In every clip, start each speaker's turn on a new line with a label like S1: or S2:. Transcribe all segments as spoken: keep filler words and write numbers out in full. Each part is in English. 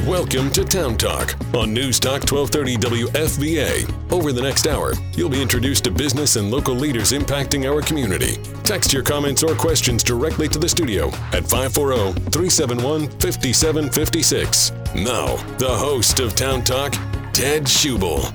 S1: Welcome to Town Talk on News Talk twelve thirty W F V A. Over the next hour, you'll be introduced to business and local leaders impacting our community. Text your comments or questions directly to the studio at five four zero, three seven one, five seven five six. Now, the host of Town Talk, Ted Schubel.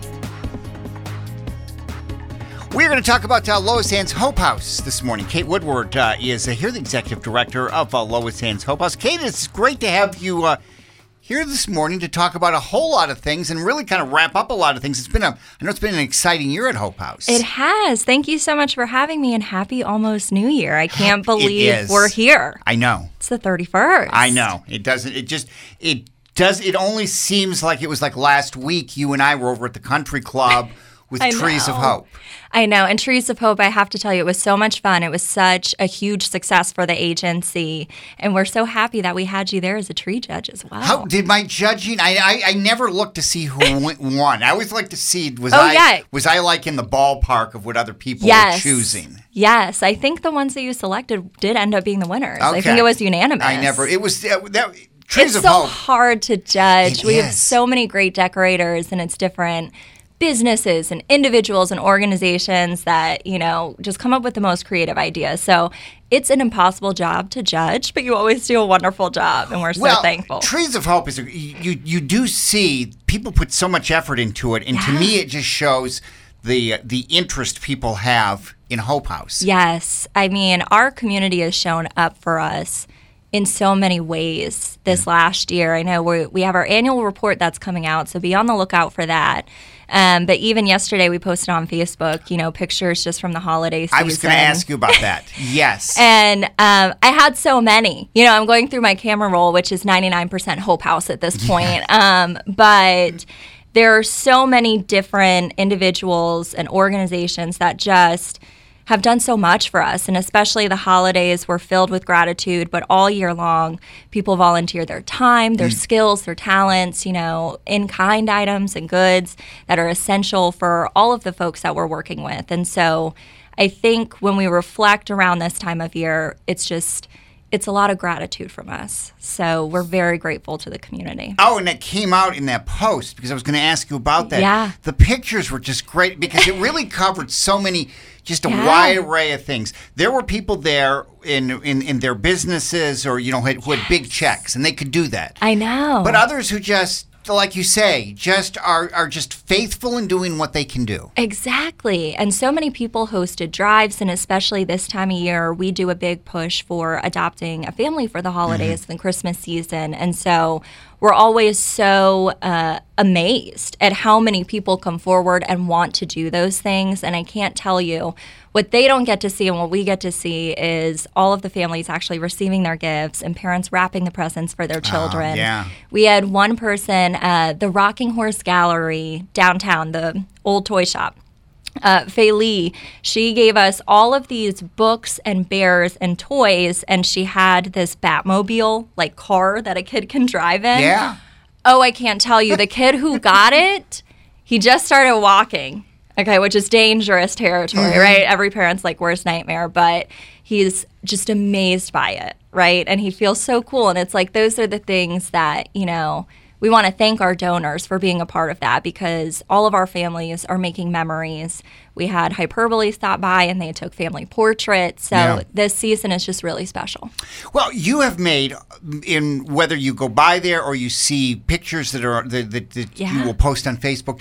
S2: We're going to talk about uh, Lois Ann's Hope House this morning. Kate Woodward uh, is uh, here, the executive director of uh, Lois Ann's Hope House. Kate, it's great to have you uh, here this morning to talk about a whole lot of things and really kind of wrap up a lot of things. It's been a, I know it's been an exciting year at Hope House.
S3: It has. Thank you so much for having me, and happy almost New Year. I can't believe we're here.
S2: I know.
S3: It's the thirty-first.
S2: I know. It doesn't. It just. It does. It only seems like it was like last week. You and I were over at the country club with Trees of Hope.
S3: I know. And Trees of Hope, I have to tell you, it was so much fun. It was such a huge success for the agency. And we're so happy that we had you there as a tree judge as well.
S2: How did my judging? I I, I never looked to see who won. I always like to see, was
S3: oh,
S2: I
S3: yeah.
S2: was I like in the ballpark of what other people
S3: yes.
S2: were choosing?
S3: Yes. I think the ones that you selected did end up being the winners.
S2: Okay.
S3: I think it was unanimous.
S2: I never, it was, uh, that, Trees
S3: it's
S2: of
S3: so
S2: Hope.
S3: hard to judge.
S2: It
S3: we
S2: is.
S3: have so many great decorators, and it's different businesses and individuals and organizations that, you know, just come up with the most creative ideas. So it's an impossible job to judge, but you always do a wonderful job, and we're so
S2: well,
S3: thankful.
S2: Trees of Hope is a, you you do see people put so much effort into it, and
S3: yeah.
S2: to me it just shows the the interest people have in Hope House.
S3: Yes. I mean, our community has shown up for us in so many ways this last year. I know we we have our annual report that's coming out, so be on the lookout for that. Um, but even yesterday, we posted on Facebook, you know, pictures just from the holiday season.
S2: I was going to ask you about that. Yes.
S3: And um, I had so many. You know, I'm going through my camera roll, which is ninety-nine percent Hope House at this point. Yeah. Um, but there are so many different individuals and organizations that just have done so much for us, and especially the holidays were filled with gratitude, but all year long, people volunteer their time, their mm. skills, their talents, you know, in-kind items and goods that are essential for all of the folks that we're working with. And so I think when we reflect around this time of year, it's just, it's a lot of gratitude from us. So we're very grateful to the community.
S2: Oh, and it came out in that post, because I was going to ask you about that.
S3: Yeah.
S2: The pictures were just great, because it really covered so many, just a
S3: yeah.
S2: wide array of things. There were people there in in, in their businesses, or, you know, had, who had
S3: yes.
S2: big checks, and they could do that.
S3: I know.
S2: But others who just, like you say, just are, are just faithful in doing what they can do.
S3: Exactly. And so many people hosted drives, and especially this time of year, we do a big push for adopting a family for the holidays mm-hmm. and Christmas season. And so we're always so uh, amazed at how many people come forward and want to do those things. And I can't tell you, what they don't get to see and what we get to see is all of the families actually receiving their gifts and parents wrapping the presents for their children.
S2: Oh, yeah.
S3: We had one person, uh, the Rocking Horse Gallery downtown, the old toy shop. Uh, Fei Lee, she gave us all of these books and bears and toys, and she had this Batmobile, like, car that a kid can drive in.
S2: Yeah.
S3: Oh, I can't tell you. The kid who got it, he just started walking, okay, which is dangerous territory, mm-hmm. right? Every parent's, like, worst nightmare, but he's just amazed by it, right? And he feels so cool, and it's like those are the things that, you know, we want to thank our donors for being a part of that, because all of our families are making memories. We had Hyperbole stop by, and they took family portraits. So
S2: yeah.
S3: this season is just really special.
S2: Well, you have made, in whether you go by there or you see pictures that are that, that, that
S3: yeah.
S2: you will post on Facebook,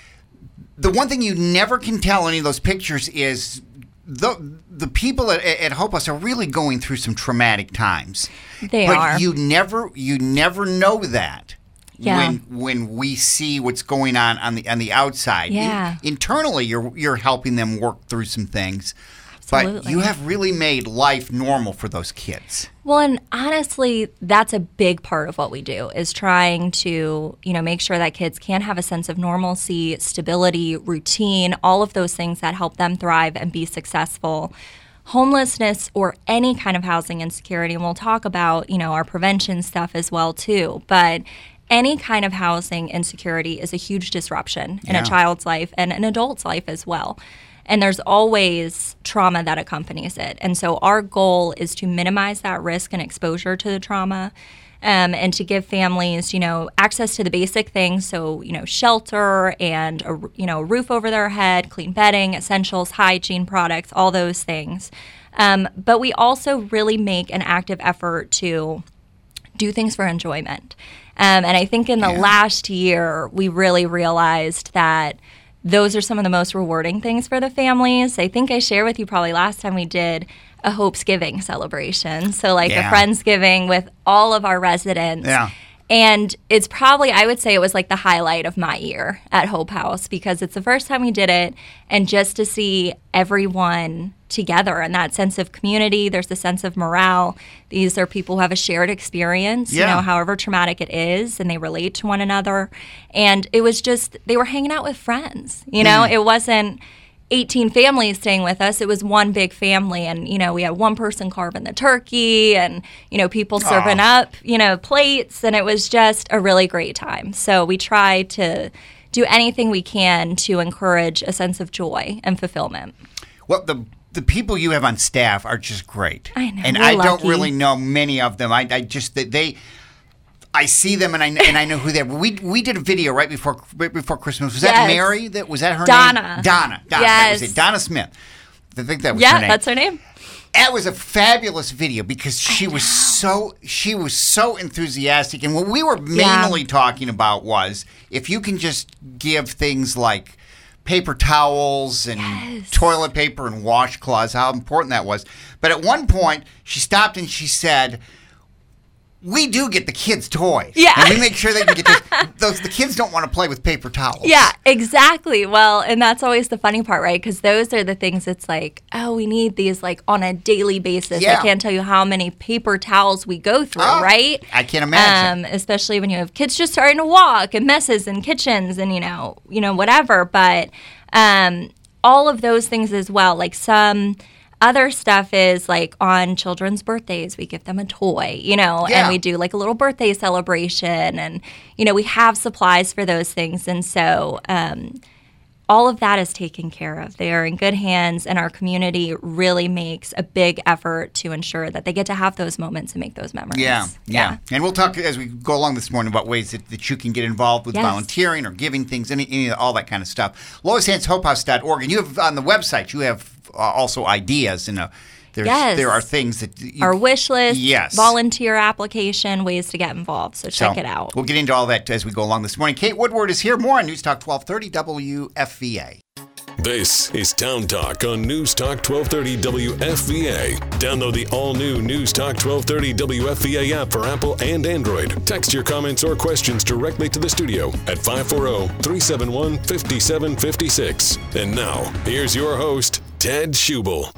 S2: the one thing you never can tell any of those pictures is the the people at, at Hope House are really going through some traumatic times.
S3: They
S2: but
S3: are.
S2: But you never you never know that.
S3: Yeah.
S2: When when we see what's going on on the on the outside,
S3: yeah.
S2: In, internally you're you're helping them work through some things,
S3: Absolutely.
S2: but you have really made life normal for those kids.
S3: Well, and honestly, that's a big part of what we do is trying to, you know, make sure that kids can have a sense of normalcy, stability, routine, all of those things that help them thrive and be successful. Homelessness or any kind of housing insecurity, and we'll talk about, you know, our prevention stuff as well too, but any kind of housing insecurity is a huge disruption in
S2: yeah.
S3: a child's life and an adult's life as well. And there's always trauma that accompanies it. And so our goal is to minimize that risk and exposure to the trauma. um, and to give families, you know, access to the basic things. So, you know, shelter and, a, you know, a roof over their head, clean bedding, essentials, hygiene products, all those things. Um, but we also really make an active effort to do things for enjoyment. Um, and I think in the
S2: Yeah.
S3: last year, we really realized that those are some of the most rewarding things for the families. I think I shared with you probably last time we did a Hopesgiving celebration. So like
S2: Yeah.
S3: a Friendsgiving with all of our residents.
S2: Yeah.
S3: And it's probably, I would say it was like the highlight of my year at Hope House because it's the first time we did it. And just to see everyone together and that sense of community, there's a sense of morale. These are people who have a shared experience,
S2: Yeah.
S3: you know, however traumatic it is, and they relate to one another. And it was just, they were hanging out with friends, you know,
S2: Mm.
S3: it wasn't eighteen families staying with us. It was one big family. And, you know, we had one person carving the turkey and, you know, people serving
S2: Aw.
S3: up, you know, plates. And it was just a really great time. So we try to do anything we can to encourage a sense of joy and fulfillment.
S2: Well, the the people you have on staff are just great.
S3: I know,
S2: and
S3: we're
S2: I don't
S3: lucky.
S2: really know many of them. I, I just they- they. I see them and I and I know who they are. We we did a video right before right before Christmas. Was that
S3: Yes.
S2: Mary? That was that her
S3: Donna.
S2: name? Donna. Donna. That was
S3: Yes.
S2: it. Donna Smith. I think that was her
S3: Yeah,
S2: name.
S3: that's her name.
S2: That was a fabulous video because she was so she was so enthusiastic, and what we were mainly talking about was if you can just give things like paper towels and
S3: Yes.
S2: toilet paper and washcloths, how important that was. But at one point, she stopped and she said, "We do get the kids' toys,
S3: Yeah.
S2: and we make sure they can get those. those the kids don't want to play with paper towels."
S3: Yeah, exactly. Well, and that's always the funny part, right? Because those are the things it's like, oh, we need these like on a daily basis.
S2: Yeah.
S3: I can't tell you how many paper towels we go through,
S2: Oh,
S3: right?
S2: I can't imagine.
S3: Um, especially when you have kids just starting to walk and messes in kitchens and, you know, you know, whatever. But um, all of those things as well. Like some other stuff is like on children's birthdays, we give them a toy, you know,
S2: Yeah.
S3: and we do like a little birthday celebration and, you know, we have supplies for those things. And so um, all of that is taken care of. They are in good hands, and our community really makes a big effort to ensure that they get to have those moments and make those memories.
S2: Yeah, yeah, And we'll talk as we go along this morning about ways that, that you can get involved with
S3: Yes.
S2: volunteering or giving things, any, any all that kind of stuff. Lois Hands Hope House dot org. And you have on the website, you have uh, also ideas. And uh, there's,
S3: Yes.
S2: there are things that you,
S3: Our wish list,
S2: Yes.
S3: volunteer application, ways to get involved. So check
S2: so
S3: it out.
S2: We'll get into all that as we go along this morning. Kate Woodward is here. More on News Talk twelve thirty W F V A.
S1: This is Town Talk on News Talk twelve thirty W F V A. Download the all-new News Talk twelve thirty W F V A app for Apple and Android. Text your comments or questions directly to the studio at five four zero, three seven one, five seven five six. And now, here's your host, Ted Schubel.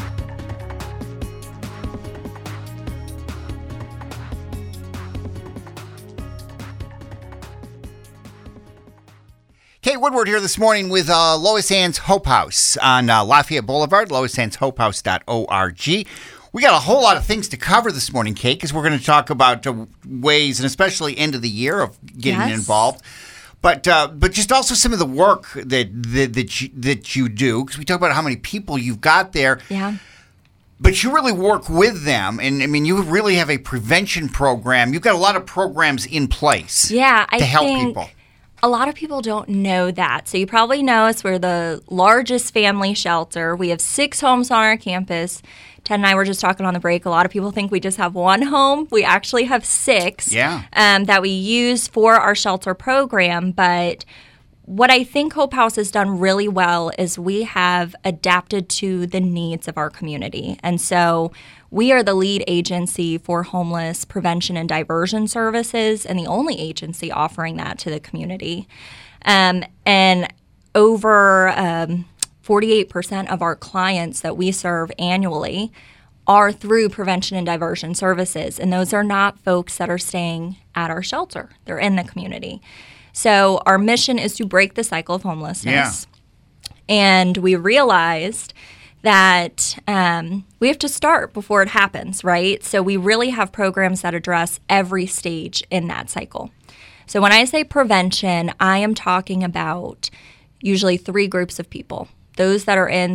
S2: Kate Woodward here this morning with uh, Lois Hands Hope House on uh, Lafayette Boulevard, lois hands hope house dot org. We got a whole lot of things to cover this morning, Kate, because we're going to talk about uh, ways, and especially end of the year, of getting
S3: Yes.
S2: involved. But uh, but just also some of the work that that that you, that you do, because we talk about how many people you've got there.
S3: Yeah.
S2: But you really work with them, and I mean, you really have a prevention program. You've got a lot of programs in place.
S3: Yeah, I
S2: to help
S3: think
S2: people.
S3: a lot of people don't know that. So you probably know us. We're the largest family shelter. We have six homes on our campus. Ted and I were just talking on the break. A lot of people think we just have one home. We actually have six
S2: Yeah.
S3: um, that we use for our shelter program. But what I think Hope House has done really well is we have adapted to the needs of our community. And so we are the lead agency for homeless prevention and diversion services, and the only agency offering that to the community. Um, and over um, forty-eight percent of our clients that we serve annually are through prevention and diversion services. And those are not folks that are staying at our shelter. They're in the community. So our mission is to break the cycle of homelessness.
S2: Yeah.
S3: And we realized that um, we have to start before it happens, right? So we really have programs that address every stage in that cycle. So when I say prevention, I am talking about usually three groups of people. Those that are in the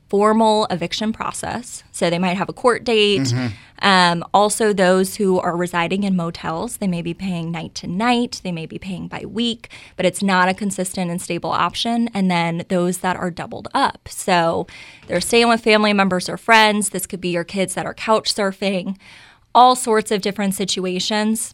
S3: formal eviction process. So they might have a court date. Mm-hmm. Um, also, those who are residing in motels, they may be paying night to night. They may be paying by week, but it's not a consistent and stable option. And then those that are doubled up. So they're staying with family members or friends. This could be your kids that are couch surfing, all sorts of different situations.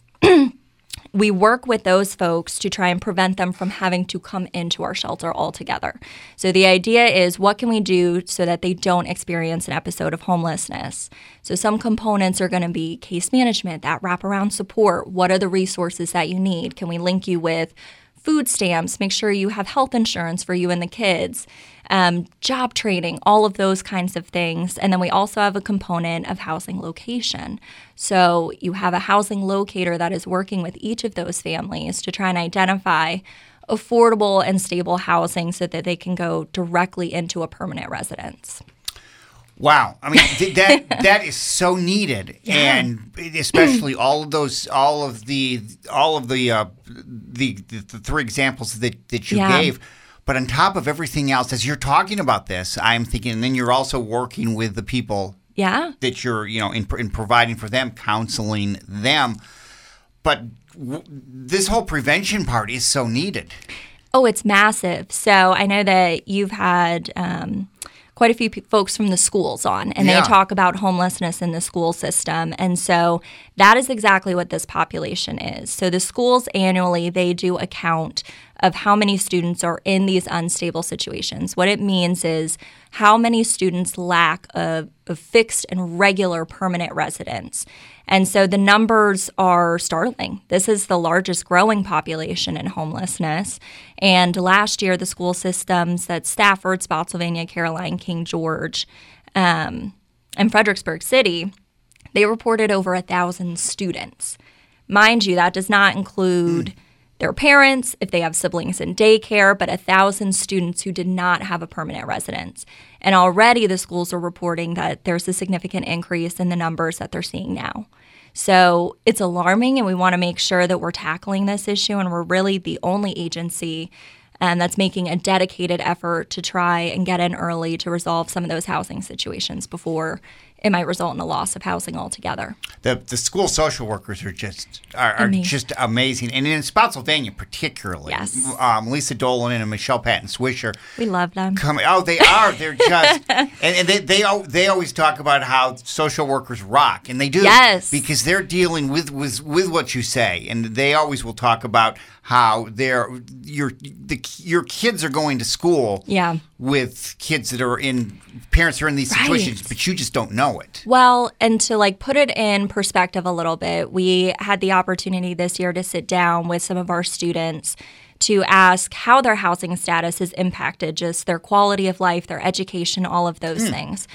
S3: We work with those folks to try and prevent them from having to come into our shelter altogether. So the idea is, what can we do so that they don't experience an episode of homelessness? So some components are going to be case management, that wraparound support. What are the resources that you need? Can we link you with food stamps? Make sure you have health insurance for you and the kids. Um, job training, all of those kinds of things. And then we also have a component of housing location. So you have a housing locator that is working with each of those families to try and identify affordable and stable housing so that they can go directly into a permanent residence.
S2: Wow. I mean, th- that that is so needed.
S3: Yeah.
S2: And especially all of those, all of the, all of the, uh, the, the, the three examples that, that you
S3: yeah.
S2: gave. But on top of everything else, as you're talking about this, I'm thinking, and then you're also working with the people
S3: yeah.
S2: that you're, you know, in, in providing for them, counseling them. But w- this whole prevention part is so needed.
S3: Oh, it's massive. So I know that you've had um, quite a few p- folks from the schools on, and
S2: yeah.
S3: they talk about homelessness in the school system. And so that is exactly what this population is. So the schools annually, they do a count of how many students are in these unstable situations. What it means is how many students lack a, a fixed and regular permanent residence. And so the numbers are startling. This is the largest growing population in homelessness. And last year, the school systems at Stafford, Spotsylvania, Caroline, King George, um, and Fredericksburg City, they reported over a thousand students. Mind you, that does not include mm. their parents, if they have siblings in daycare, but a thousand students who did not have a permanent residence. And already the schools are reporting that there's a significant increase in the numbers that they're seeing now. So it's alarming, and we want to make sure that we're tackling this issue, and we're really the only agency um, that's making a dedicated effort to try and get in early to resolve some of those housing situations before it might result in a loss of housing altogether.
S2: The the school social workers are just are, are
S3: amazing. just
S2: amazing, and in Spotsylvania particularly.
S3: Yes,
S2: um, Lisa Dolan and Michelle Patton Swisher.
S3: We love them.
S2: Come, oh, they are. They're just, and, and they they they always talk about how social workers rock, and they do.
S3: Yes,
S2: because they're dealing with with with what you say, and they always will talk about how they're your the your kids are going to school.
S3: Yeah.
S2: With kids that are in parents are in these situations, right. but you just don't know it.
S3: Well, and to like put it in perspective a little bit, we had the opportunity this year to sit down with some of our students to ask how their housing status is impacted, just their quality of life, their education, all of those mm. things.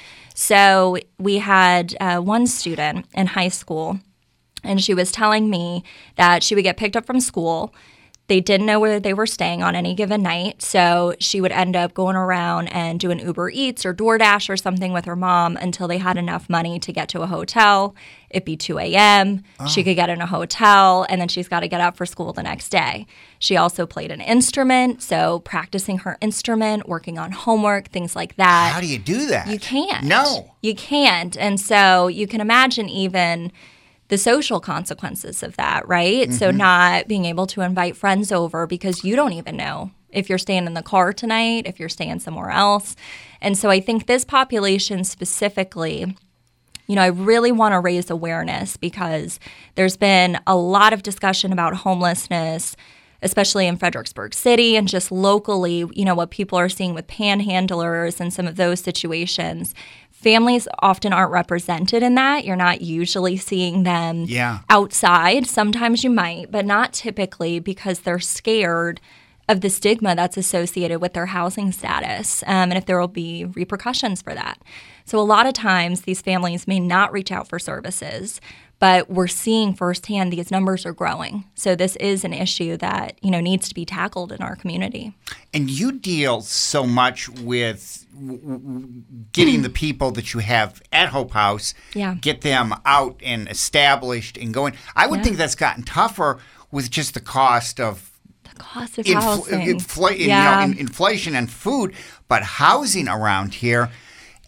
S3: So we had uh, one student in high school, and she was telling me that she would get picked up from school. They didn't know where they were staying on any given night, so she would end up going around and doing Uber Eats or DoorDash or something with her mom until they had enough money to get to a hotel. It'd be two a.m. Oh. She could get in a hotel, and then she's got to get up for school the next day. She also played an instrument, so practicing her instrument, working on homework, things like that.
S2: How do you do that?
S3: You can't.
S2: No.
S3: You can't. And so you can imagine even the social consequences of that, right? Mm-hmm. So not being able to invite friends over because you don't even know if you're staying in the car tonight, if you're staying somewhere else. And so I think this population specifically, you know, I really want to raise awareness because there's been a lot of discussion about homelessness, especially in Fredericksburg City and just locally, you know, what people are seeing with panhandlers and some of those situations. Families often aren't represented in that. You're not usually seeing them
S2: yeah.
S3: outside. Sometimes you might, but not typically because they're scared of the stigma that's associated with their housing status um, and if there will be repercussions for that. So a lot of times these families may not reach out for services, but we're seeing firsthand these numbers are growing. So this is an issue that, you know, needs to be tackled in our community.
S2: And you deal so much with getting the people that you have at Hope House,
S3: yeah.
S2: get them out and established and going. I would
S3: yeah.
S2: think that's gotten tougher with just the cost of
S3: the cost of
S2: infl-
S3: housing,
S2: infl-
S3: yeah.
S2: you know, in, inflation and food, but housing around here.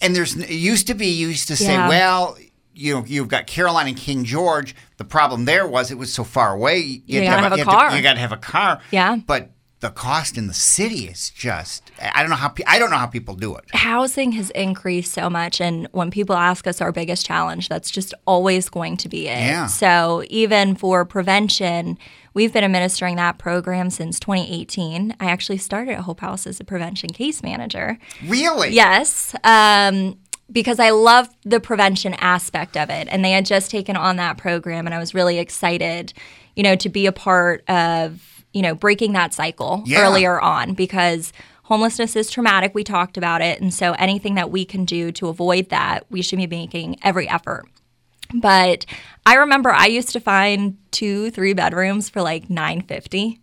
S2: And there's it used to be you used to say,
S3: Yeah.
S2: well, you know, you've got Caroline and King George. The problem there was it was so far away. You,
S3: You
S2: had to
S3: gotta have a
S2: you had to-
S3: car.
S2: you got to have a car.
S3: Yeah.
S2: But the cost in the city is just I don't know how pe- I don't know how people do it.
S3: Housing has increased so much, and when people ask us our biggest challenge, that's just always going to be it.
S2: Yeah.
S3: So even for prevention, we've been administering that program since twenty eighteen. I actually started at Hope House as a prevention case manager.
S2: Really?
S3: Yes, um, because I love the prevention aspect of it, and they had just taken on that program, and I was really excited, you know, to be a part of, you know, breaking that cycle
S2: Yeah.
S3: earlier on, because homelessness is traumatic. We talked about it. And so anything that we can do to avoid that, we should be making every effort. But I remember I used to find two, three bedrooms for like nine fifty.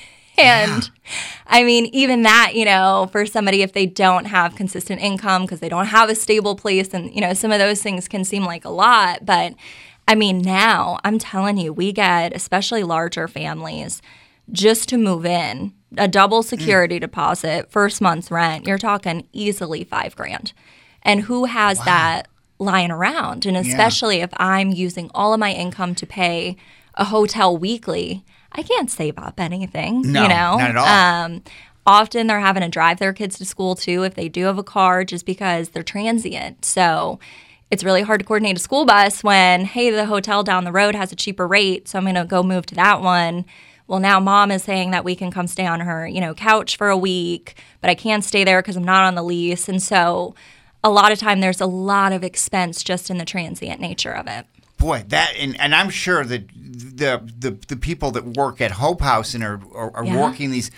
S3: And I mean, even that, you know, for somebody, if they don't have consistent income because they don't have a stable place, and, you know, some of those things can seem like a lot. But I mean, now I'm telling you, we get, especially larger families, just to move in, a double security mm. deposit, first month's rent, you're talking easily five grand. And who has wow. that lying around? And especially yeah. if I'm using all of my income to pay a hotel weekly, I can't save up anything,
S2: no,
S3: you know?
S2: Not at all.
S3: Um, often they're having to drive their kids to school too if they do have a car, just because they're transient. So it's really hard to coordinate a school bus when, hey, the hotel down the road has a cheaper rate, so I'm going to go move to that one. Well, now mom is saying that we can come stay on her, you know, couch for a week, but I can't stay there because I'm not on the lease. And so a lot of time there's a lot of expense just in the transient nature of it.
S2: Boy, that and, and I'm sure that the, the the people that work at Hope House and are are, are
S3: Yeah.
S2: working these,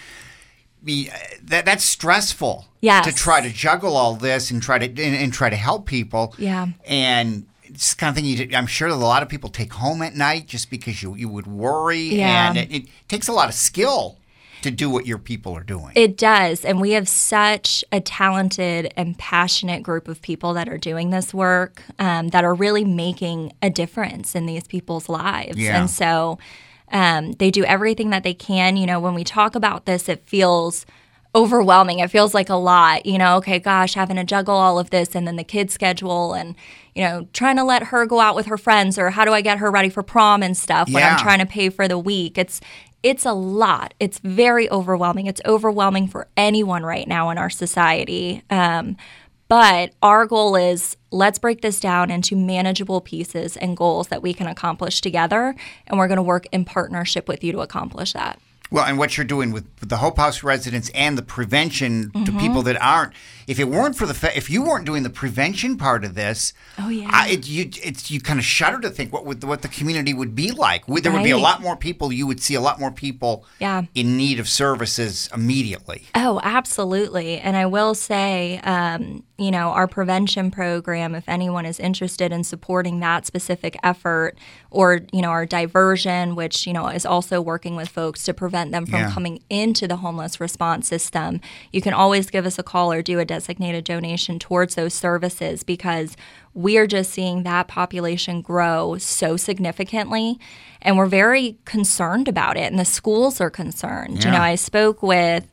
S2: be, that that's stressful.
S3: Yes.
S2: To try to juggle all this and try to and, and try to help people.
S3: Yeah.
S2: And it's the kind of thing you, I'm sure that a lot of people take home at night just because you you would worry.
S3: Yeah.
S2: And it, it takes a lot of skill to do what your people are doing.
S3: It does. And we have such a talented and passionate group of people that are doing this work, um, that are really making a difference in these people's lives.
S2: Yeah.
S3: And so um, they do everything that they can. You know, when we talk about this, it feels overwhelming. It feels like a lot, you know, okay, gosh, having to juggle all of this and then the kid schedule and, you know, trying to let her go out with her friends, or how do I get her ready for prom and stuff when
S2: Yeah.
S3: I'm trying to pay for the week. It's It's a lot. It's very overwhelming. It's overwhelming for anyone right now in our society. Um, but our goal is, let's break this down into manageable pieces and goals that we can accomplish together. And we're going to work in partnership with you to accomplish that.
S2: Well, and what you're doing with, with the Hope House residents and the prevention
S3: Mm-hmm.
S2: to people that aren't, if it weren't for the fa- if you weren't doing the prevention part of this,
S3: Oh, yeah.
S2: I, it, you it's you kind of shudder to think what would what the community would be like. Would, there would be a
S3: Right.
S2: lot more people. You would see a lot more people
S3: Yeah.
S2: in need of services immediately.
S3: Oh, absolutely. And I will say, um, you know, our prevention program, if anyone is interested in supporting that specific effort, or, you know, our diversion, which, you know, is also working with folks to prevent them from
S2: Yeah.
S3: coming into the homeless response system, you can always give us a call or do a designated donation towards those services, because we are just seeing that population grow so significantly, and we're very concerned about it, and the schools are concerned.
S2: Yeah.
S3: You know, I spoke with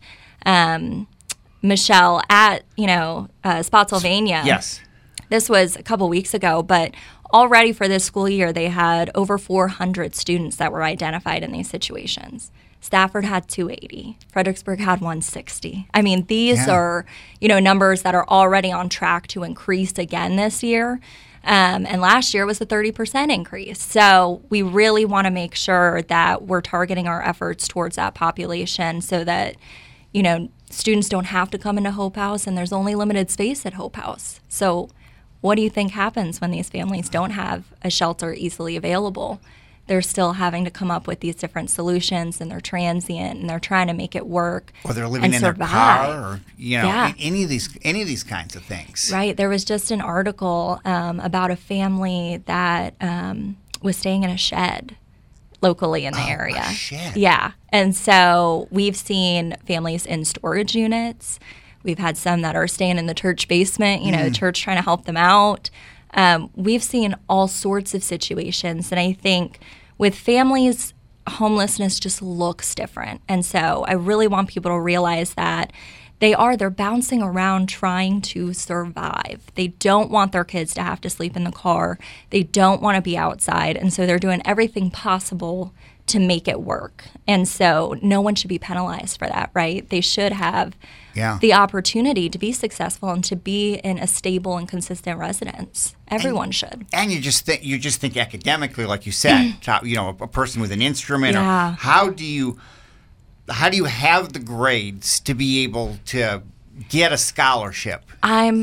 S3: um, Michelle at, you know, uh, Spotsylvania.
S2: Yes.
S3: This was a couple weeks ago, but already for this school year, they had over four hundred students that were identified in these situations. Stafford had two eighty. Fredericksburg had one sixty. I mean, these
S2: Yeah.
S3: are, you know, numbers that are already on track to increase again this year. Um, and last year was a thirty percent increase. So we really want to make sure that we're targeting our efforts towards that population so that, you know, students don't have to come into Hope House, and there's only limited space at Hope House. So what do you think happens when these families don't have a shelter easily available? They're still having to come up with these different solutions, and they're transient, and they're trying to make it work.
S2: Or they're living
S3: and
S2: in
S3: survive.
S2: their car, or you know,
S3: Yeah.
S2: any of these any of these kinds of things.
S3: Right. There was just an article um, about a family that um, was staying in a shed locally in the
S2: Oh, a
S3: area.
S2: shed.
S3: Yeah. And so we've seen families in storage units. We've had some that are staying in the church basement, you know, the church trying to help them out. Um, we've seen all sorts of situations. And I think with families, homelessness just looks different. And so I really want people to realize that They are. They're bouncing around trying to survive. They don't want their kids to have to sleep in the car. They don't want to be outside. And so they're doing everything possible to make it work. And so no one should be penalized for that, right? They should have yeah. the opportunity to be successful and to be in a stable and consistent residence. Everyone
S2: and,
S3: should.
S2: And you just think you just think academically, like you said, top, you know, a person with an instrument.
S3: Yeah.
S2: Or how do you how do you have the grades to be able to get a scholarship?
S3: I'm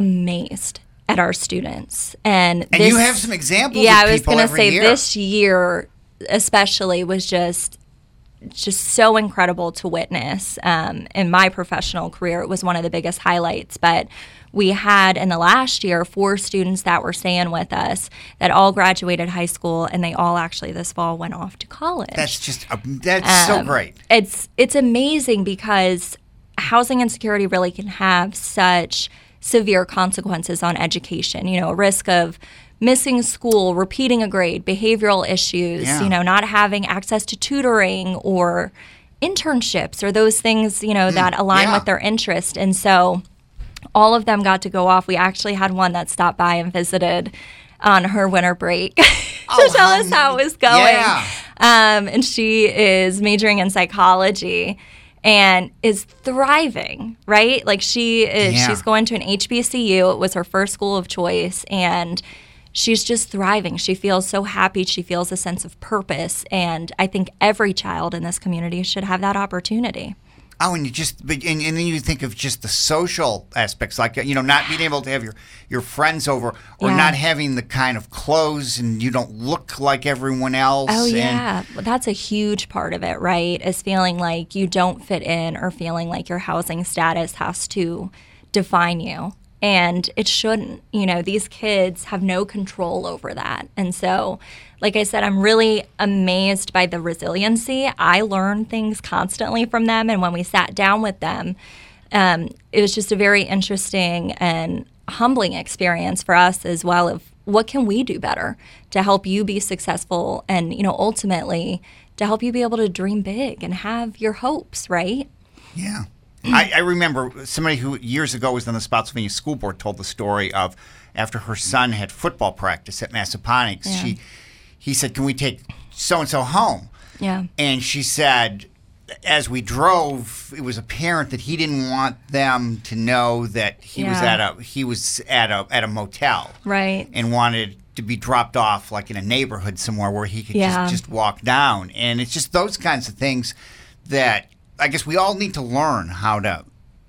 S3: amazed at our students, and
S2: and
S3: this,
S2: you have some examples.
S3: Yeah,
S2: of
S3: I was
S2: going to
S3: say
S2: year.
S3: this year especially was just just so incredible to witness. Um, in my professional career, it was one of the biggest highlights. But we had in the last year four students that were staying with us that all graduated high school, and they all actually this fall went off to college.
S2: That's just uh, that's um, so great.
S3: It's it's amazing because housing insecurity really can have such severe consequences on education. You know, a risk of missing school, repeating a grade, behavioral issues,
S2: yeah.
S3: you know, not having access to tutoring or internships or those things, you know, mm, that align
S2: yeah.
S3: with their interest. And so all of them got to go off. We actually had one that stopped by and visited on her winter break to
S2: oh,
S3: tell
S2: how
S3: us how it was going.
S2: Yeah.
S3: Um, and she is majoring in psychology and is thriving, right? Like she is,
S2: yeah.
S3: she's going to an H B C U. It was her first school of choice, and she's just thriving. She feels so happy. She feels a sense of purpose. And I think every child in this community should have that opportunity.
S2: Oh, and you just, and, and then you think of just the social aspects, like, you know, not being able to have your, your friends over, or
S3: yeah.
S2: not having the kind of clothes, and you don't look like everyone else.
S3: Oh,
S2: and
S3: yeah. Well, that's a huge part of it, right? Is feeling like you don't fit in, or feeling like your housing status has to define you. And it shouldn't. You know, these kids have no control over that. And so, like I said, I'm really amazed by the resiliency. I learn things constantly from them. And when we sat down with them, um, it was just a very interesting and humbling experience for us as well, of what can we do better to help you be successful, and, you know, ultimately to help you be able to dream big and have your hopes, right?
S2: Yeah. I, I remember somebody who years ago was on the Spotsylvania School Board told the story of after her son had football practice at Massaponax,
S3: Yeah.
S2: she he said, "Can we take so-and-so home?"
S3: Yeah.
S2: And she said, as we drove, it was apparent that he didn't want them to know that he was
S3: Yeah.
S2: at a he was at a at a motel,
S3: Right.
S2: and wanted to be dropped off like in a neighborhood somewhere where he could
S3: Yeah.
S2: just, just walk down. And it's just those kinds of things that I guess we all need to learn how to,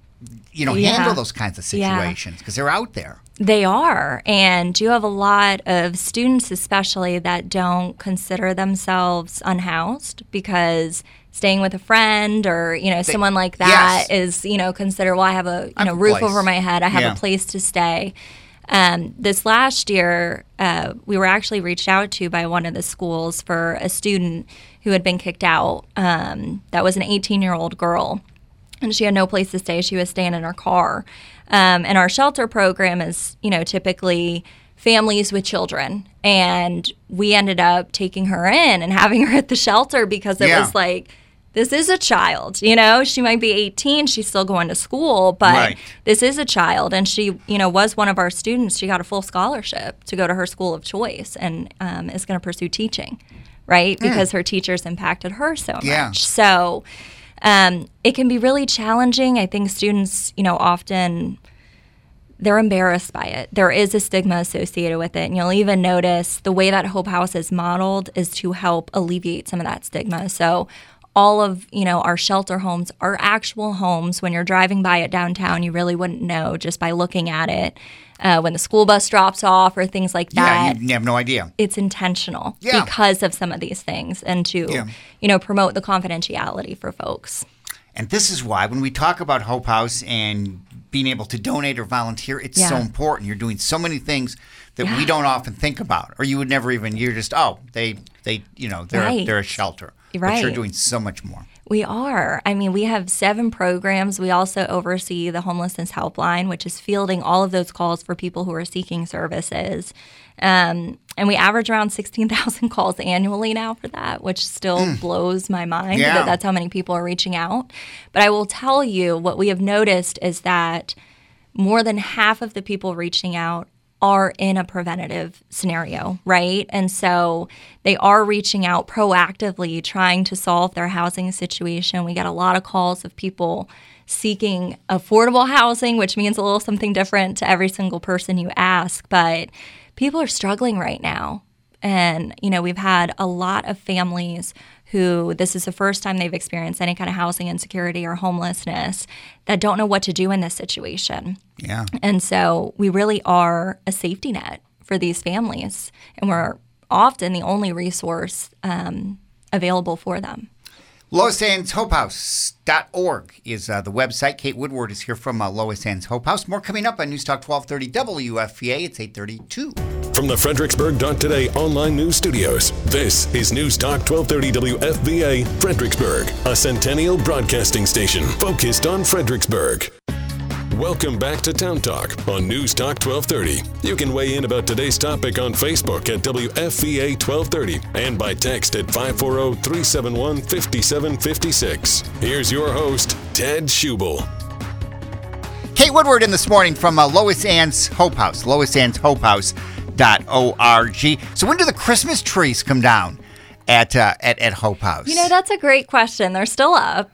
S2: you know,
S3: Yeah.
S2: handle those kinds of
S3: Yeah.
S2: situations, because they're out there.
S3: They are. And you have a lot of students, especially, that don't consider themselves unhoused because staying with a friend or, you know,
S2: They-
S3: someone like that
S2: yes.
S3: is, you know, consider, well, I have a, you
S2: I have
S3: know,
S2: a
S3: roof
S2: place.
S3: over my head. I have
S2: Yeah.
S3: a place to stay. Um, this last year, uh, we were actually reached out to by one of the schools for a student who had been kicked out. Um, that was an eighteen-year-old girl, and she had no place to stay. She was staying in her car. Um, and our shelter program is, you know, typically families with children. And we ended up taking her in and having her at the shelter because it
S2: Yeah.
S3: was like, this is a child, you know, she might be eighteen, she's still going to school, but
S2: Right.
S3: this is a child. And she, you know, was one of our students. She got a full scholarship to go to her school of choice, and um, is going to pursue teaching, right? Because her teachers impacted her so
S2: Yeah.
S3: much. So um, it can be really challenging. I think students, you know, often they're embarrassed by it. There is a stigma associated with it. And you'll even notice the way that Hope House is modeled is to help alleviate some of that stigma. So all of, you know, our shelter homes are actual homes. When you're driving by it downtown, you really wouldn't know just by looking at it. Uh, when the school bus drops off or things like that,
S2: Yeah, you have no idea.
S3: it's intentional
S2: Yeah.
S3: because of some of these things, and to,
S2: Yeah.
S3: you know, promote the confidentiality for folks.
S2: And this is why when we talk about Hope House and being able to donate or volunteer, it's
S3: Yeah.
S2: so important. You're doing so many things that we
S3: Yeah.
S2: don't often think about, or you would never even, you're just, oh, they, they you know, they're,
S3: Right.
S2: they're a shelter. But
S3: Right.
S2: you're doing so much more.
S3: We are. I mean, we have seven programs. We also oversee the Homelessness Helpline, which is fielding all of those calls for people who are seeking services. Um, and we average around sixteen thousand calls annually now for that, which still mm. blows my mind
S2: yeah.
S3: that that's how many people are reaching out. But I will tell you what we have noticed is that more than half of the people reaching out are in a preventative scenario, right? And so they are reaching out proactively, trying to solve their housing situation. We get a lot of calls of people seeking affordable housing, which means a little something different to every single person you ask. But people are struggling right now. And, you know, we've had a lot of families who this is the first time they've experienced any kind of housing insecurity or homelessness that don't know what to do in this situation.
S2: Yeah.
S3: And so we really are a safety net for these families, and we're often the only resource um, available for them.
S2: Lois Ann's Hope House dot org is uh, the website. Kate Woodward is here from uh, Lois Ann's Hope House. More coming up on News Talk twelve thirty W F V A. It's eight thirty-two.
S1: From the Fredericksburg Today online news studios, this is News Talk twelve thirty W F V A, Fredericksburg, a Centennial broadcasting station focused on Fredericksburg. Welcome back to Town Talk on News Talk twelve thirty. You can weigh in about today's topic on Facebook at W F V A twelve thirty and by text at five four zero, three seven one, five seven five six. Here's your host, Ted Schubel.
S2: Kate Woodward in this morning from uh, Lois Ann's Hope House, Lois Ann's Hope House dot org. So when do the Christmas trees come down at, uh, at, at Hope House?
S3: You know, that's a great question. They're still up.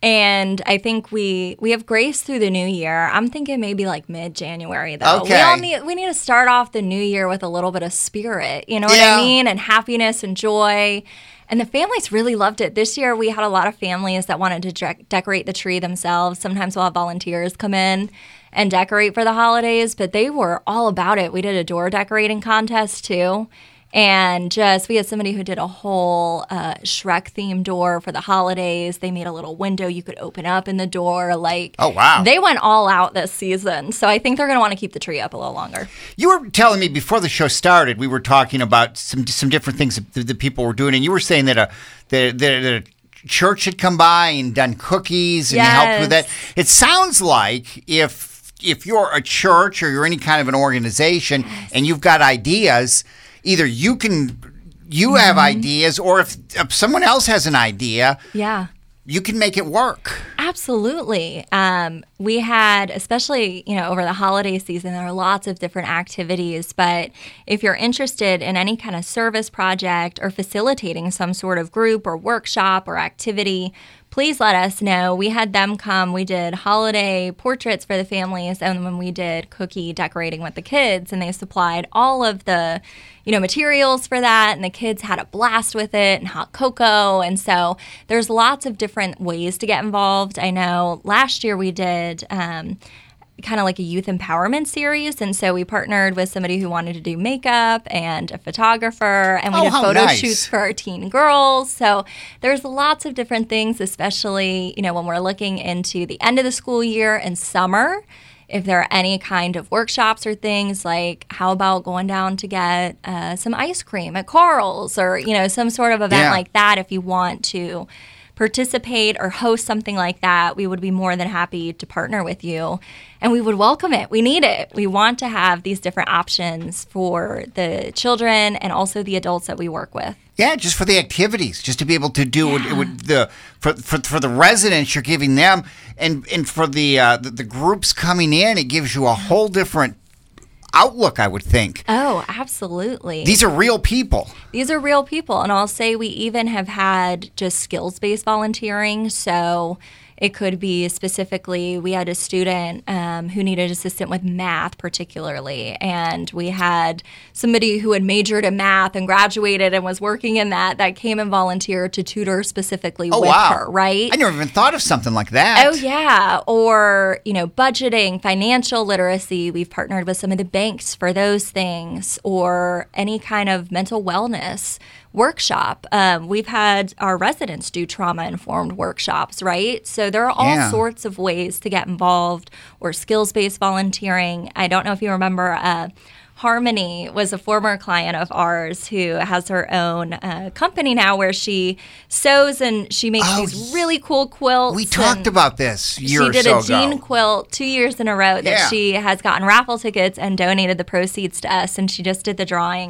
S3: And I think we we have grace through the new year. I'm thinking maybe like mid-January, though.
S2: Okay.
S3: We all need we need to start off the new year with a little bit of spirit, you know
S2: yeah.
S3: what I mean? And happiness and joy. And the families really loved it. This year we had a lot of families that wanted to de- decorate the tree themselves. Sometimes we'll have volunteers come in and decorate for the holidays, but they were all about it. We did a door decorating contest, too. And just, we had somebody who did a whole uh, Shrek-themed door for the holidays. They made a little window you could open up in the door. Like,
S2: oh, wow.
S3: They went all out this season. So I think they're going to want to keep the tree up a little longer.
S2: You were telling me before the show started, we were talking about some some different things that the people were doing. And you were saying that a, that, that a church had come by and done cookies and
S3: yes.
S2: helped with that. It sounds like if if you're a church or you're any kind of an organization yes. and you've got ideas, either you can, you mm-hmm. have ideas, or if, if someone else has an idea,
S3: yeah,
S2: you can make it work.
S3: Absolutely. Um, we had, especially, you know, over the holiday season, there are lots of different activities. But if you're interested in any kind of service project or facilitating some sort of group or workshop or activity, please let us know. We had them come. We did holiday portraits for the families, and when we did cookie decorating with the kids, and they supplied all of the, you know, materials for that, and the kids had a blast with it, and hot cocoa. And so there's lots of different ways to get involved. I know last year we did um, kind of like a youth empowerment series, and so we partnered with somebody who wanted to do makeup and a photographer, and we
S2: oh,
S3: did
S2: how
S3: photo
S2: nice.
S3: shoots for our teen girls. So there's lots of different things, especially, you know, when we're looking into the end of the school year and summer. If there are any kind of workshops or things, like how about going down to get uh, some ice cream at Carl's, or, you know, some sort of event
S2: yeah.
S3: like that. If you want to participate or host something like that, we would be more than happy to partner with you, and we would welcome it. We need it. We want to have these different options for the children and also the adults that we work with.
S2: Yeah, just for the activities, just to be able to do yeah. it, it the for, for for the residents, you're giving them, and and for the, uh, the the groups coming in, it gives you a whole different outlook, I would think.
S3: Oh, absolutely.
S2: These are real people.
S3: These are real people. And I'll say we even have had just skills-based volunteering. So it could be specifically, we had a student um, who needed assistance with math particularly. And we had somebody who had majored in math and graduated and was working in that, that came and volunteered to tutor specifically
S2: oh,
S3: with
S2: wow.
S3: her, right?
S2: I never even thought of something like that.
S3: Oh, yeah. Or, you know, budgeting, financial literacy. We've partnered with some of the banks for those things, or any kind of mental wellness workshop. Um, we've had our residents do trauma-informed workshops, right? So there are all
S2: yeah.
S3: sorts of ways to get involved, or skills-based volunteering. I don't know if you remember, uh, Harmony was a former client of ours who has her own uh, company now where she sews and she makes
S2: oh,
S3: these really cool quilts.
S2: We talked about this a year
S3: She
S2: or
S3: did
S2: so
S3: a jean
S2: ago.
S3: quilt two years in a row that
S2: yeah.
S3: she has gotten raffle tickets and donated the proceeds to us, and she just did the drawing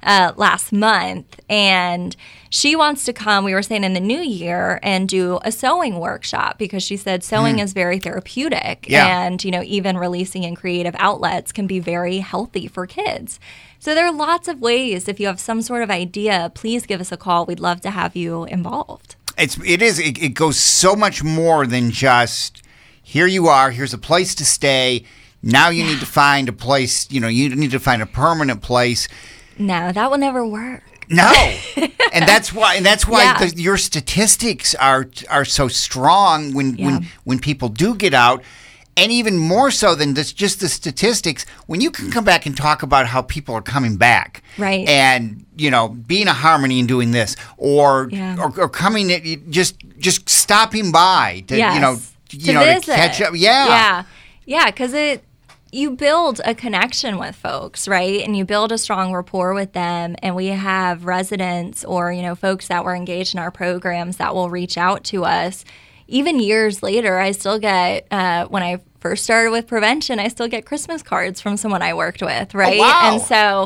S3: uh, last month, and she wants to come, we were saying in the new year, and do a sewing workshop because she said sewing mm. is very therapeutic.
S2: Yeah.
S3: And, you know, even releasing in creative outlets can be very healthy for kids. So there are lots of ways. If you have some sort of idea, please give us a call. We'd love to have you involved.
S2: It's, it is. It, it goes so much more than just, here you are, here's a place to stay. Now you yeah. need to find a place, you know, you need to find a permanent place.
S3: No, that will never work.
S2: No, and that's why. And that's why
S3: yeah.
S2: the, your statistics are are so strong when,
S3: yeah.
S2: when when people do get out, and even more so than this, just the statistics. When you can come back and talk about how people are coming back,
S3: right?
S2: And you know, being a Harmony and doing this, or
S3: yeah.
S2: or, or coming in, just just stopping by to
S3: yes.
S2: you know you
S3: to
S2: know
S3: visit.
S2: to catch up. Yeah,
S3: yeah, yeah, because it. You build a connection with folks, right? And you build a strong rapport with them. And we have residents or, you know, folks that were engaged in our programs that will reach out to us. Even years later, I still get, uh, when I first started with prevention, I still get Christmas cards from someone I worked with, right?
S2: Oh, wow.
S3: And so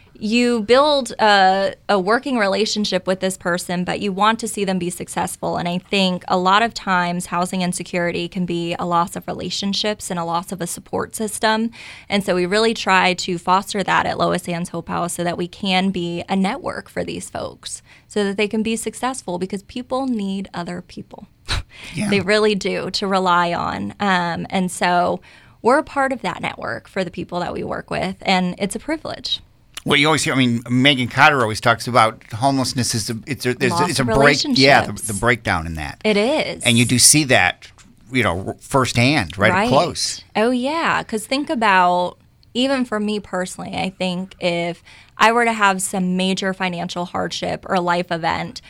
S3: you build a, a working relationship with this person, but you want to see them be successful. And I think a lot of times housing insecurity can be a loss of relationships and a loss of a support system. And so we really try to foster that at Lois Ann's Hope House so that we can be a network for these folks so that they can be successful, because people need other people. Yeah. They really do, to rely on. Um, and so we're a part of that network for the people that we work with, and it's a privilege.
S2: Well, you always hear, I mean, Megan Cotter always talks about homelessness is a, it's a, there's, it's a break, yeah, the, the breakdown in that.
S3: It is.
S2: And you do see that, you know, firsthand, right,
S3: right.
S2: up close.
S3: Oh, yeah, because think about, even for me personally, I think if I were to have some major financial hardship or life event,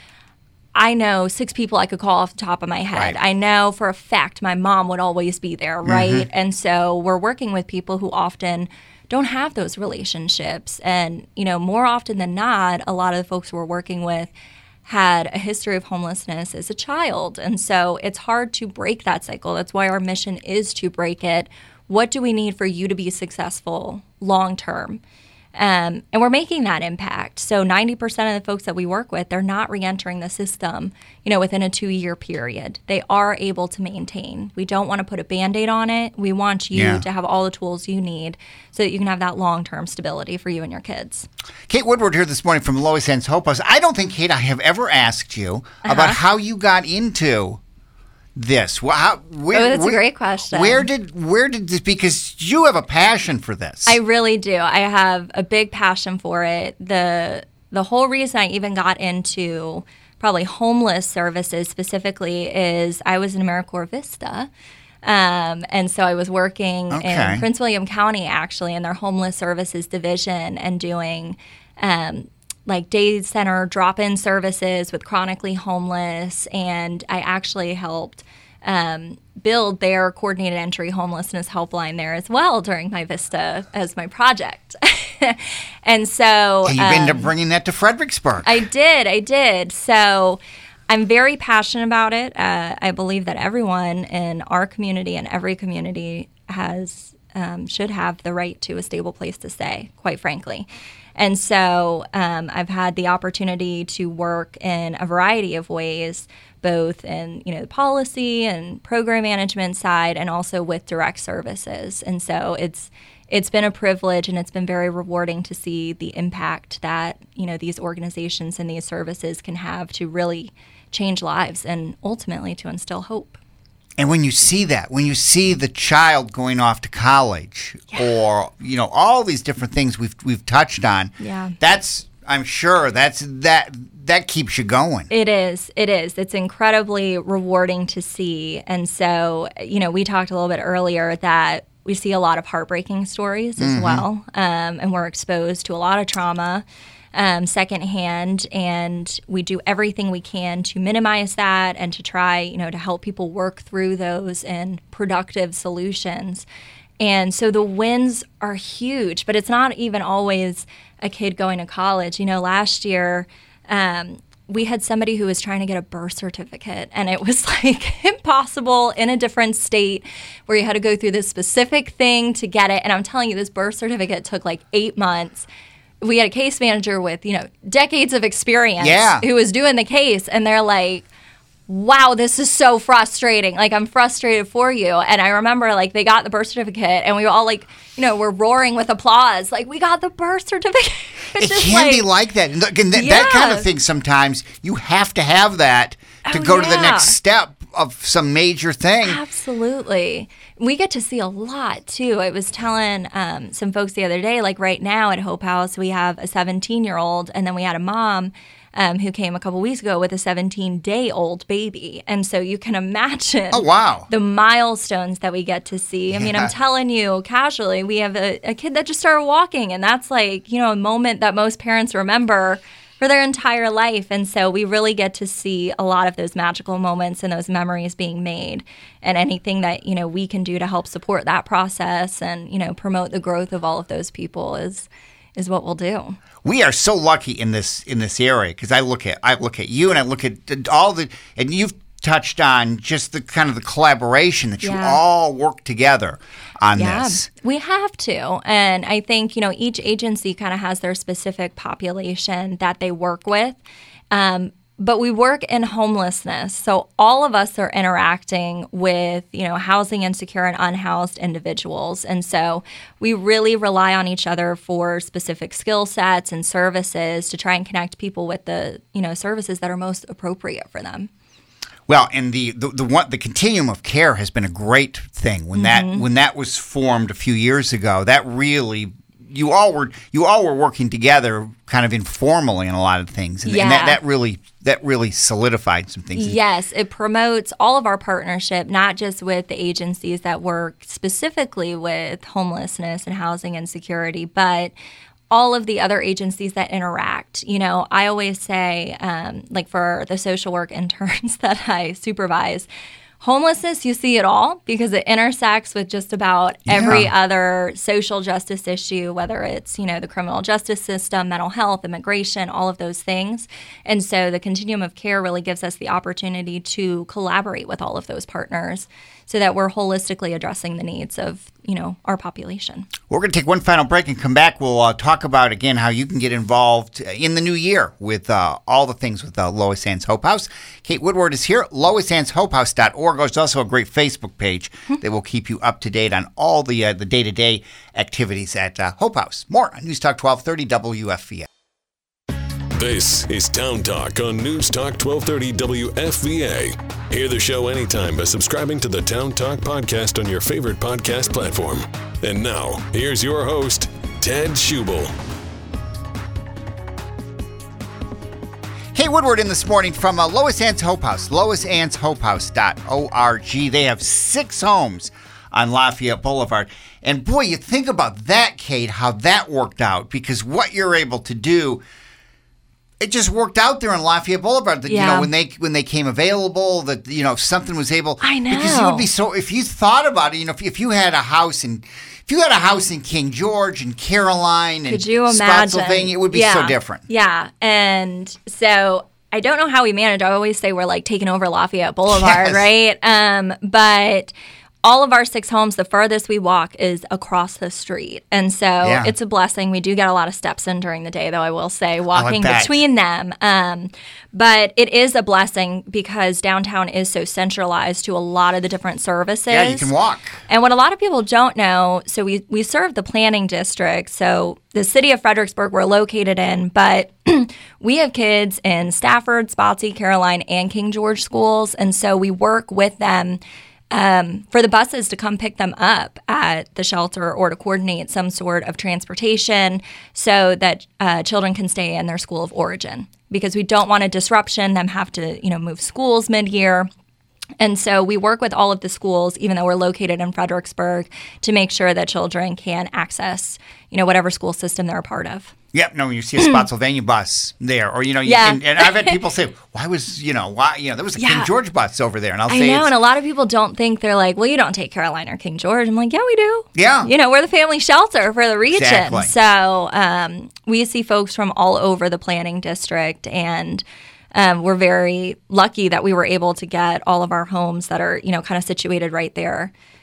S3: I know six people I could call off the top of my head.
S2: Right.
S3: I know for a fact my mom would always be there, right?
S2: Mm-hmm.
S3: And so we're working with people who often don't have those relationships. And, you know, more often than not, a lot of the folks we're working with had a history of homelessness as a child. And so it's hard to break that cycle. That's why our mission is to break it. What do we need for you to be successful long term? Um, and we're making that impact. So ninety percent of the folks that we work with, they're not reentering the system, you know, within a two-year period. They are able to maintain. We don't want to put a Band-Aid on it. We want you
S2: yeah.
S3: to have all the tools you need so that you can have that long-term stability for you and your kids.
S2: Kate Woodward here this morning from Lois Ann's Hope House. I don't think, Kate, I have ever asked you uh-huh. about how you got into this. Well, how, where,
S3: oh, that's
S2: where,
S3: a great question.
S2: Where did where did this? Because you have a passion for this.
S3: I really do. I have a big passion for it. the The whole reason I even got into probably homeless services specifically is I was in AmeriCorps Vista. Um, and so I was working
S2: okay.
S3: in Prince William County, actually, in their homeless services division, and doing um, like day center drop-in services with chronically homeless. And I actually helped um, build their coordinated entry homelessness helpline there as well during my Vista as my project. And so
S2: and you
S3: um,
S2: ended up bringing that to Fredericksburg.
S3: I did. I did. So I'm very passionate about it. Uh, I believe that everyone in our community and every community has um, should have the right to a stable place to stay, quite frankly. And so um, I've had the opportunity to work in a variety of ways, both in, you know, the policy and program management side, and also with direct services. And so it's it's been a privilege, and it's been very rewarding to see the impact that, you know, these organizations and these services can have to really change lives and ultimately to instill hope.
S2: And when you see that, when you see the child going off to college, yeah. or, you know, all these different things we've we've touched on,
S3: yeah.
S2: that's, I'm sure, that's that that keeps you going.
S3: It is. It is. It's incredibly rewarding to see. And so, you know, we talked a little bit earlier that we see a lot of heartbreaking stories as
S2: mm-hmm.
S3: well, um, and we're exposed to a lot of trauma um, secondhand, and we do everything we can to minimize that and to try, you know, to help people work through those and productive solutions. And so the wins are huge, but it's not even always a kid going to college. You know, last year um, we had somebody who was trying to get a birth certificate, and it was like impossible in a different state where you had to go through this specific thing to get it. And I'm telling you, this birth certificate took like eight months. we had a case manager with, you know, decades of experience
S2: Yeah.
S3: who was doing the case, and they're like, wow, this is so frustrating. Like, I'm frustrated for you. And I remember, like, they got the birth certificate, and we were all like, you know, we're roaring with applause. Like, we got the birth certificate.
S2: It
S3: Just
S2: can
S3: like,
S2: be like that. And look, and th-
S3: Yeah.
S2: that kind of thing, sometimes you have to have that to
S3: Oh,
S2: go to the
S3: yeah.
S2: next step of some major thing.
S3: Absolutely. We get to see a lot, too. I was telling um, some folks the other day, like right now at Hope House, we have a seventeen-year-old, and then we had a mom um, who came a couple weeks ago with a seventeen-day-old baby. And so you can imagine
S2: Oh, wow.
S3: the milestones that we get to see. I mean,
S2: Yeah.
S3: I'm telling you, casually, we have a, a kid that just started walking, and that's like, you know, a moment that most parents remember for their entire life. And so we really get to see a lot of those magical moments and those memories being made, and anything that, you know, we can do to help support that process and, you know, promote the growth of all of those people is is what we'll do.
S2: We are so lucky in this in this area, because I look at I look at you and I look at the- all the and you've touched on just the kind of the collaboration that you
S3: Yeah.
S2: all work together on
S3: Yeah,
S2: this.
S3: we have to. And I think, you know, each agency kind of has their specific population that they work with. Um, but we work in homelessness. So all of us are interacting with, you know, housing insecure and unhoused individuals. And so we really rely on each other for specific skill sets and services to try and connect people with the, you know, services that are most appropriate for them.
S2: Well, and the the the, one, the continuum of care has been a great thing. When that when that was formed a few years ago, that really you all were you all were working together, kind of informally in a lot of things, and, and that,
S3: Yeah.
S2: that really that really solidified some things.
S3: Yes, it promotes all of our partnership, not just with the agencies that work specifically with homelessness and housing insecurity, but all of the other agencies that interact. You know, I always say, um, like for the social work interns that I supervise, homelessness, you see it all because it intersects with just about every
S2: Yeah.
S3: other social justice issue, whether it's, you know, the criminal justice system, mental health, immigration, all of those things. And so the continuum of care really gives us the opportunity to collaborate with all of those partners so that we're holistically addressing the needs of, you know, our population.
S2: We're going to take one final break and come back. We'll uh, talk about, again, how you can get involved in the new year with uh, all the things with uh, Lois Ann's Hope House. Kate Woodward is here, lois anns hope house dot org. There's also a great Facebook page that will keep you up to date on all the uh, the day-to-day activities at uh, Hope House. More on News Talk twelve thirty W F V A.
S1: This is Town Talk on News Talk twelve thirty W F V A. Hear the show anytime by subscribing to the Town Talk podcast on your favorite podcast platform. And now, here's your host, Ted Schubel.
S2: Kate Woodward in this morning from uh, Lois Ann's Hope House, lois anns hope house dot org. They have six homes on Lafayette Boulevard. And boy, you think about that, Kate, how that worked out, because what you're able to do, it just worked out there on Lafayette Boulevard. That,
S3: Yeah.
S2: you know, when they when they came available, that, you know, something was able.
S3: I know.
S2: Because you would be so, if you thought about it, you know, if, if you had a house in, if you had a house in King George and Caroline and
S3: Could you imagine?
S2: Spotsylvania, it would be
S3: yeah.
S2: so different.
S3: Yeah. And so I don't know how we manage. I always say we're like taking over Lafayette Boulevard,
S2: Yes.
S3: right? Um, but all of our six homes, the furthest we walk is across the street. And so
S2: Yeah.
S3: it's a blessing. We do get a lot of steps in during the day, though, I will say, walking
S2: bet.
S3: between them. Um, but it is a blessing because downtown is so centralized to a lot of the different services.
S2: Yeah, you can walk.
S3: And what a lot of people don't know, so we, we serve the planning district. So the city of Fredericksburg we're located in, but we have kids in Stafford, Spotsy, Caroline, and King George schools. And so we work with them um, for the buses to come pick them up at the shelter or to coordinate some sort of transportation so that uh, children can stay in their school of origin. Because we don't want a disruption, them have to, you know, move schools mid-year. And so we work with all of the schools, even though we're located in Fredericksburg, to make sure that children can access, you know, whatever school system they're a part of.
S2: Yep. No, when you see a Spotsylvania bus there, or you know, you,
S3: Yeah.
S2: and, and I've had people say, "Why was you know why you know there was a King
S3: Yeah.
S2: George bus over there?" And I'll
S3: I
S2: say,
S3: know,
S2: it's,
S3: and a lot of people don't think, they're like, well, you don't take Caroline or King George. I'm like, yeah, we do.
S2: Yeah.
S3: You know, we're the family shelter for the region.
S2: Exactly.
S3: So um, we see folks from all over the planning district, and um, we're very lucky that we were able to get all of our homes that are, you know, kind of situated right there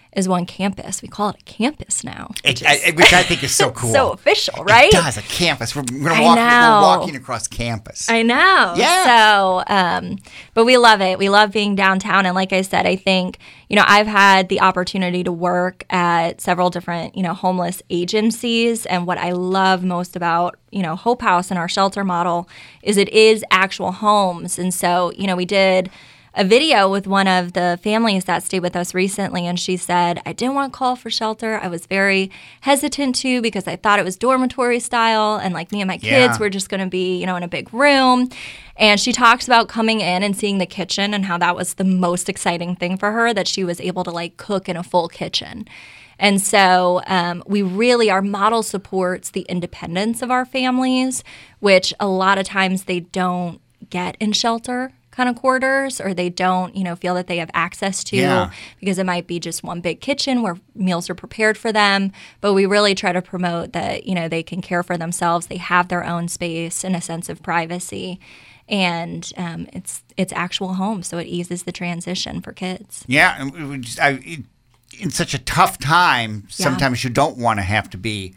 S3: is one campus. We call it a campus now.
S2: Which,
S3: Which,
S2: I,
S3: is,
S2: which I think is so cool.
S3: so official, right?
S2: It does, a campus. We're, we're,
S3: I
S2: walk,
S3: know.
S2: we're walking across campus.
S3: I know.
S2: Yeah.
S3: So, um, but we love it. We love being downtown. And like I said, I think, you know, I've had the opportunity to work at several different, you know, homeless agencies. And what I love most about, you know, Hope House and our shelter model is it is actual homes. And so, you know, we did a video with one of the families that stayed with us recently, and she said, I didn't want to call for shelter. I was very hesitant to because I thought it was dormitory style, and like me and my kids
S2: Yeah.
S3: were just going to be, you know, in a big room. And she talks about coming in and seeing the kitchen and how that was the most exciting thing for her, that she was able to like cook in a full kitchen. And so um, we really, our model supports the independence of our families, which a lot of times they don't get in shelter kind of quarters, or they don't, you know, feel that they have access to,
S2: Yeah.
S3: because it might be just one big kitchen where meals are prepared for them. But we really try to promote that, you know, they can care for themselves. They have their own space and a sense of privacy. And um, it's it's actual home, so it eases the transition for kids.
S2: Yeah, and it would just, I, it, in such a tough time,
S3: Yeah.
S2: sometimes you don't want to have to be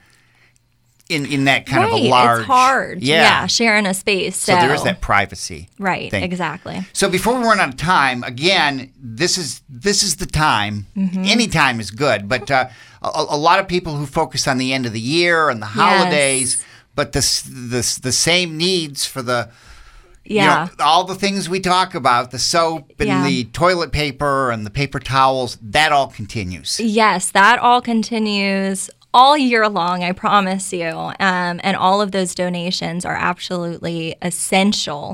S2: in, in that kind
S3: right,
S2: of a large...
S3: it's hard.
S2: Yeah.
S3: Yeah, sharing a space. So,
S2: So there is that privacy.
S3: Right,
S2: thing.
S3: exactly.
S2: So before we run out of time, again, this is this is the time.
S3: Mm-hmm.
S2: Any time is good, but uh, a, a lot of people who focus on the end of the year and the holidays,
S3: Yes.
S2: but the s- the s- the same needs for the
S3: Yeah.
S2: you know, all the things we talk about, the soap and
S3: Yeah.
S2: the toilet paper and the paper towels, that all continues.
S3: Yes, that all continues all year long, I promise you. Um, and all of those donations are absolutely essential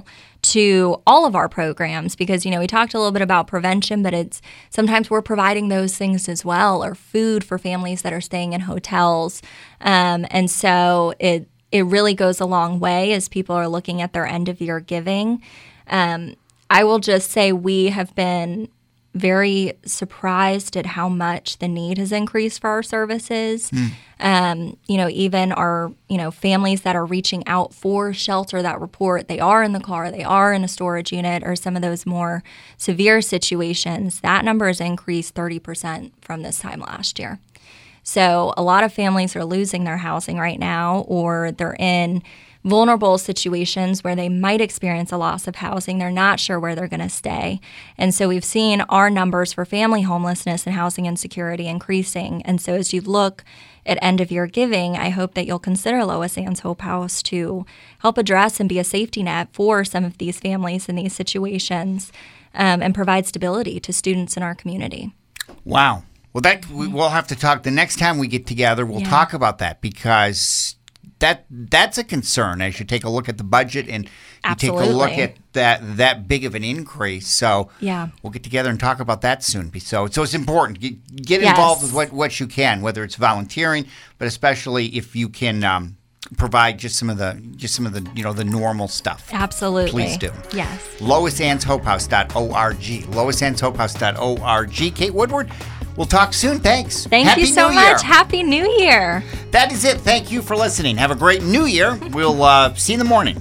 S3: to all of our programs, because, you know, we talked a little bit about prevention, but it's sometimes we're providing those things as well, or food for families that are staying in hotels. Um, and so it it really goes a long way as people are looking at their end of year giving. Um, I will just say we have been very surprised at how much the need has increased for our services.
S2: Mm.
S3: Um, you know, even our, you know, families that are reaching out for shelter that report they are in the car, they are in a storage unit, or some of those more severe situations, that number has increased thirty percent from this time last year. So a lot of families are losing their housing right now, or they're in vulnerable situations where they might experience a loss of housing. They're not sure where they're going to stay. And so we've seen our numbers for family homelessness and housing insecurity increasing. And so as you look at end of year giving, I hope that you'll consider Lois Ann's Hope House to help address and be a safety net for some of these families in these situations, um, and provide stability to students in our community.
S2: Wow. Well, that we- we'll have to talk the next time we get together. We'll
S3: Yeah.
S2: talk about that, because that that's a concern as you take a look at the budget and you take a look
S3: Absolutely.
S2: at that that big of an increase. So
S3: Yeah.
S2: we'll get together and talk about that soon. So so it's important. Get, get
S3: Yes.
S2: involved with what, what you can, whether it's volunteering, but especially if you can um, provide just some of the just some of the you know the normal stuff.
S3: Absolutely.
S2: Please do.
S3: Yes.
S2: Lois Ann's Hope House dot org. Lois Ann's Hope House dot org. Kate Woodward, we'll talk soon. Thanks.
S3: Thank
S2: Happy
S3: you so
S2: New
S3: much.
S2: Year.
S3: Happy New Year.
S2: That is it. Thank you for listening. Have a great New Year. We'll uh, see you in the morning.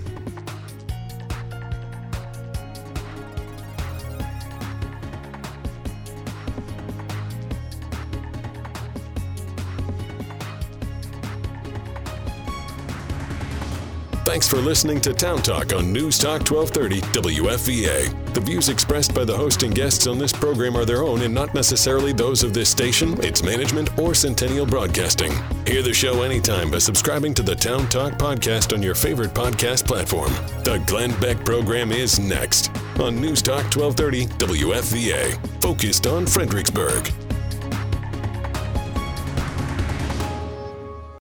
S1: Thanks for listening to Town Talk on News Talk twelve thirty W F V A. The views expressed by the host and guests on this program are their own and not necessarily those of this station, its management, or Centennial Broadcasting. Hear the show anytime by subscribing to the Town Talk podcast on your favorite podcast platform. The Glenn Beck program is next on News Talk twelve thirty W F V A, focused on Fredericksburg.